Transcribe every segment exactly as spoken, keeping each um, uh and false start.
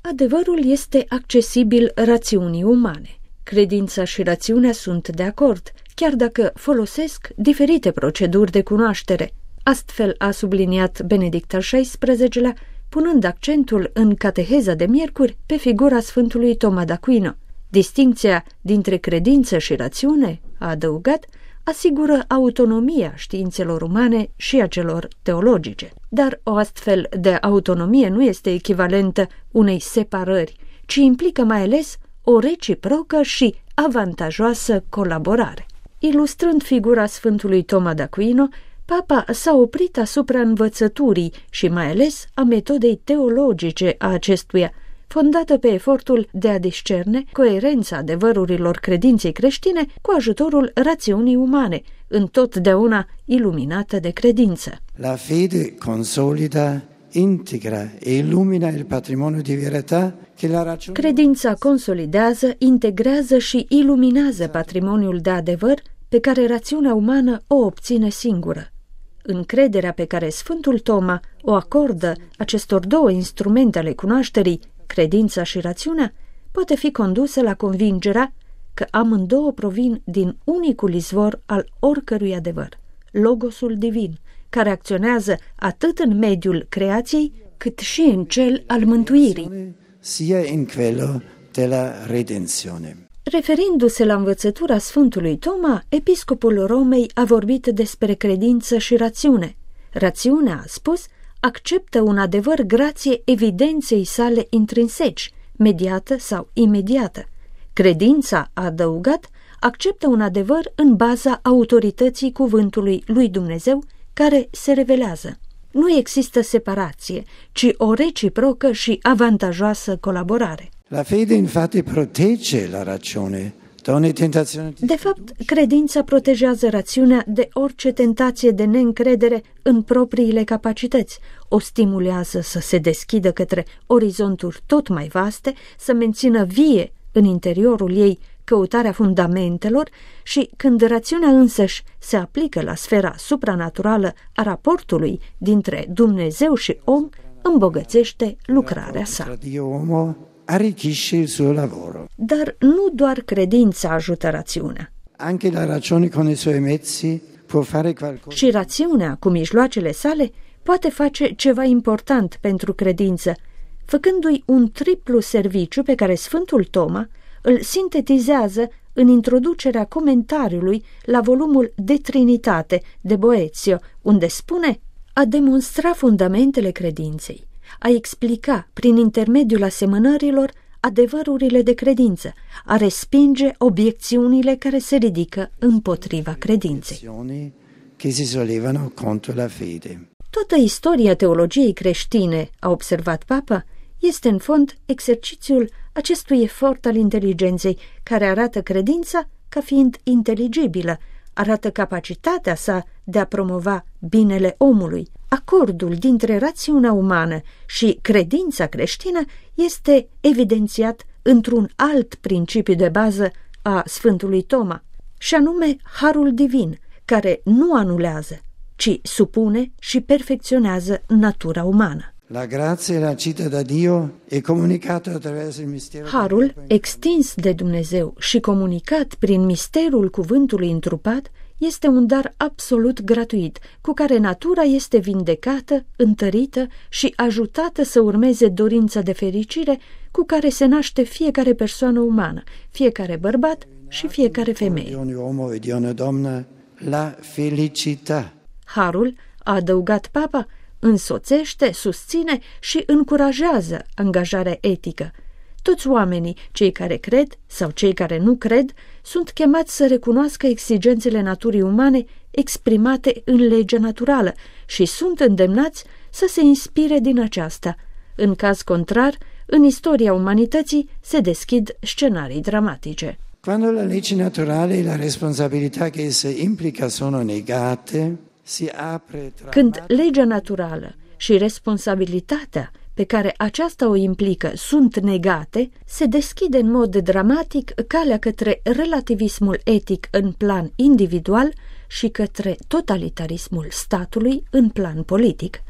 Adevărul este accesibil rațiunii umane. Credința și rațiunea sunt de acord, chiar dacă folosesc diferite proceduri de cunoaștere. Astfel a subliniat Benedict al șaisprezecelea, punând accentul în cateheza de miercuri pe figura Sfântului Toma d'Aquino. Distincția dintre credință și rațiune, a adăugat, asigură autonomia științelor umane și a celor teologice. Dar o astfel de autonomie nu este echivalentă unei separări, ci implică mai ales o reciprocă și avantajoasă colaborare. Ilustrând figura Sfântului Toma d'Aquino, Papa s-a oprit asupra învățăturii și mai ales a metodei teologice a acestuia, fondată pe efortul de a discerne coerența adevărurilor credinței creștine cu ajutorul rațiunii umane, întotdeauna iluminată de credință. La fede consolida, integra e illumina il patrimonio di verità che la ragione... Credința consolidează, integrează și iluminează patrimoniul de adevăr pe care rațiunea umană o obține singură. Încrederea pe care Sfântul Toma o acordă acestor două instrumente ale cunoașterii, credința și rațiunea, poate fi condusă la convingerea că amândouă provin din unicul izvor al oricărui adevăr, Logosul divin, care acționează atât în mediul creației, cât și în cel al mântuirii. Sia in quello della redenzione. Referindu-se la învățătura Sfântului Toma, episcopul Romei a vorbit despre credință și rațiune. Rațiunea, a spus, acceptă un adevăr grație evidenței sale intrinseci, mediată sau imediată. Credința, a adăugat, acceptă un adevăr în baza autorității cuvântului lui Dumnezeu care se revelează. Nu există separație, ci o reciprocă și avantajoasă colaborare. La fede infatti protegge la ragione da ogni tentazione. De fapt, credința protejează rațiunea de orice tentație de neîncredere în propriile capacități, o stimulează să se deschidă către orizonturi tot mai vaste, să mențină vie în interiorul ei căutarea fundamentelor și, când rațiunea însăși se aplică la sfera supranaturală a raportului dintre Dumnezeu și om, îmbogățește lucrarea sa. Arricchisce il suo lavoro. Dar nu doar credința ajută rațiunea. Anche la ragione con i suoi mezzi può fare qualcosa. Și rațiunea, cu mijloacele sale, poate face ceva important pentru credință, făcându-i un triplu serviciu pe care Sfântul Toma îl sintetizează în introducerea comentariului la volumul De Trinitate de Boezio, unde spune: a demonstra fundamentele credinței, a explica prin intermediul asemănărilor adevărurile de credință, a respinge obiecțiunile care se ridică împotriva credinței. Che si sollevano contro la fede. Toată istoria teologiei creștine, a observat Papa, este în fond exercițiul acestui efort al inteligenței care arată credința ca fiind inteligibilă, arată capacitatea sa de a promova binele omului. Acordul dintre rațiunea umană și credința creștină este evidențiat într-un alt principiu de bază a Sfântului Toma, și anume harul divin, care nu anulează, ci supune și perfecționează natura umană. La grazie racita da Dio e comunicato attraverso il mistero. Harul, extins de Dumnezeu și comunicat prin misterul cuvântului întrupat, este un dar absolut gratuit, cu care natura este vindecată, întărită și ajutată să urmeze dorința de fericire cu care se naște fiecare persoană umană, fiecare bărbat și fiecare femeie. La felicità. Harul, a adăugat Papa, însoțește, susține și încurajează angajarea etică. Toți oamenii, cei care cred sau cei care nu cred, sunt chemați să recunoască exigențele naturii umane exprimate în legea naturală și sunt îndemnați să se inspire din aceasta. În caz contrar, în istoria umanității se deschid scenarii dramatice. Quando la legge naturale e la responsabilità che essa implica sono negate, si apre tra... Când legea naturală și responsabilitatea pe care aceasta o implică sunt negate, se deschide în mod dramatic calea către relativismul etic în plan individual și către totalitarismul statului în plan politic.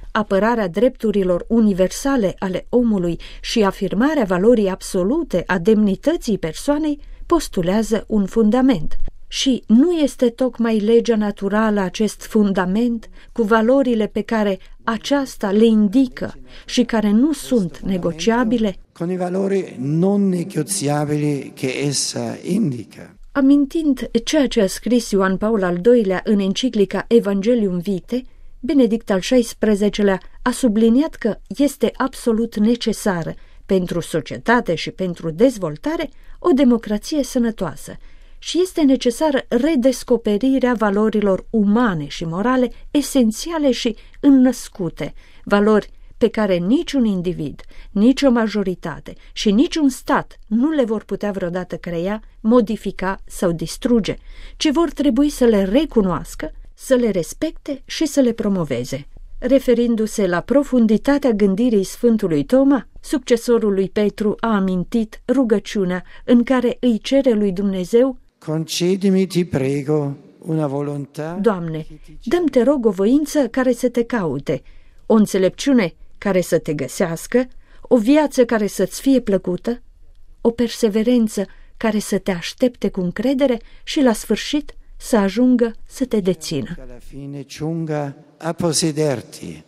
apărarea drepturilor universale ale omului și afirmarea valorii absolute a demnității persoanei postulează un fundament. Și nu este tocmai legea naturală acest fundament cu valorile pe care aceasta le indică și care nu sunt negociabile? Con i valori non negoziabili che essa indica. Amintind ceea ce a scris Ioan Paul al doilea în enciclica Evangelium Vitae, Benedict al șaisprezecelea a subliniat că este absolut necesară pentru societate și pentru dezvoltare o democrație sănătoasă și este necesară redescoperirea valorilor umane și morale esențiale și înnăscute, valori pe care niciun individ, nicio majoritate și niciun stat nu le vor putea vreodată crea, modifica sau distruge, ci vor trebui să le recunoască, să le respecte și să le promoveze. Referindu-se la profunditatea gândirii Sfântului Toma, succesorul lui Petru a amintit rugăciunea în care îi cere lui Dumnezeu: Concedimi, ti prego, una volontà. Doamne, dă-mi, te rog, o voință care să te caute, o înțelepciune care să te găsească, o viață care să-ți fie plăcută, o perseverență care să te aștepte cu încredere și la sfârșit să ajungă să te dețină. Alla fine giunga a possederti.